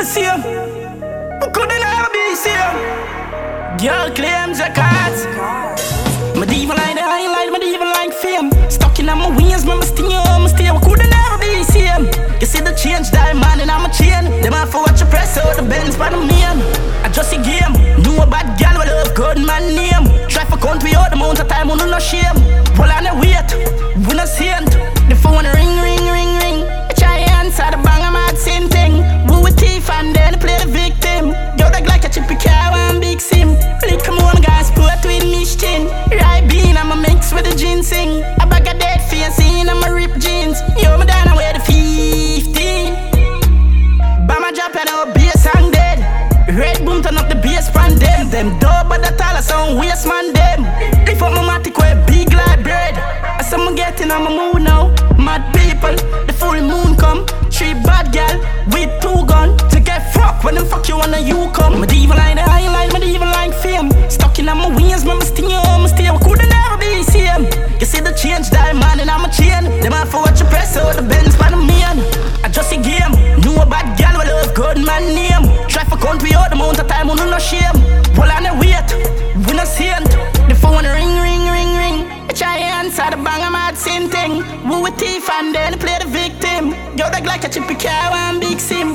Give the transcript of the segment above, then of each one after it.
the same. We couldn't ever be same. Girl claims her cards. Medieval like the highlight, medieval like fame. Stuck in my wings, my stay. We couldn't never be same. You see the change, diamond and I'm a chain. Them have for watch you press out the Benz by the man. I just a game. Knew a bad gal with love, good man name. Try for country all the amount of time, we no shame. Pull on the weight, we no saint. The phone ring, ring, ring, ring. I try answer the bang, I'm mad same thing. We with thief and then play the victim. Yo, they like a chippy car, one big sim. Lick come on guys, put with Michelin. Right bean, I'm a mix with the ginseng. A bag of dead face in, I'm a rip jeans. Yo, me down, I wear the 15. Bama drop and our bass and dead. Red boom turn up the bass pan them. Them dope but the taller sound waste man them. Lift up my matic with big like bread. I said I'm getting on my mood now. Mad people, the full moon come. 3 bad gal with 2 gun. To get fucked when them fuck you when you come. Medieval like the highlight, medieval like fame. Stuck in my wings, my stay. We couldn't never be same. You see the change, diamond and I'm a chain. Them have for watch you press out the Benz by the man. I just a game. Knew a bad gal with love, good man name. Try for country all the amount of time, we no shame. Pull on the weight, we no saint. The phone ring, ring, ring, ring. I try answer the bang, I'm mad same thing. We with thief and then play the victim. Yo, they like a chippy car, one big sim.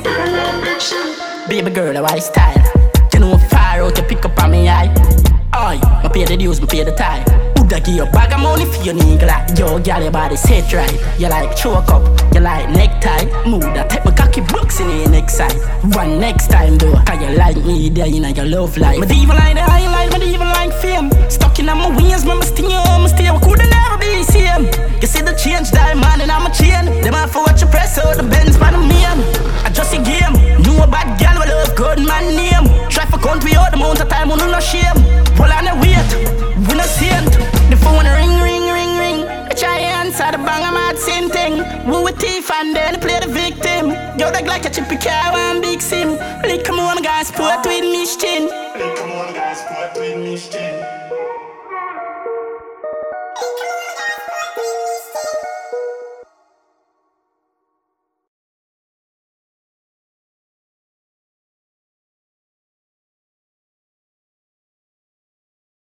Baby girl, the white style. You know far out, you pick up on me eye. Oi, I pay the dues, I pay the time. Woulda give you a bag of money for your nigga. Yo, girl, your body set right. You like choke up, you like necktie. Moulda take my cocky books in your neck side. One next time though, cause you like me there, you know your love life. Medieval like the highlight, medieval like fame. Stuck in my wings, my stay. We couldn't never be same. You see the change, diamond and I'm a chain. Them have for watch you press out the Benz by the man. I just a game. Knew a bad gal with love, good man name. Try for country all the amount of time, we no shame. Pull on the weight, we no saint. The phone ring, ring, ring, ring. I try answer the bang, I'm mad same thing. We with thief and then play the victim. Yo, they like a chippy car, one big sim. Lick come on guys, put with Michelin. Lick come on guys, put with Michelin.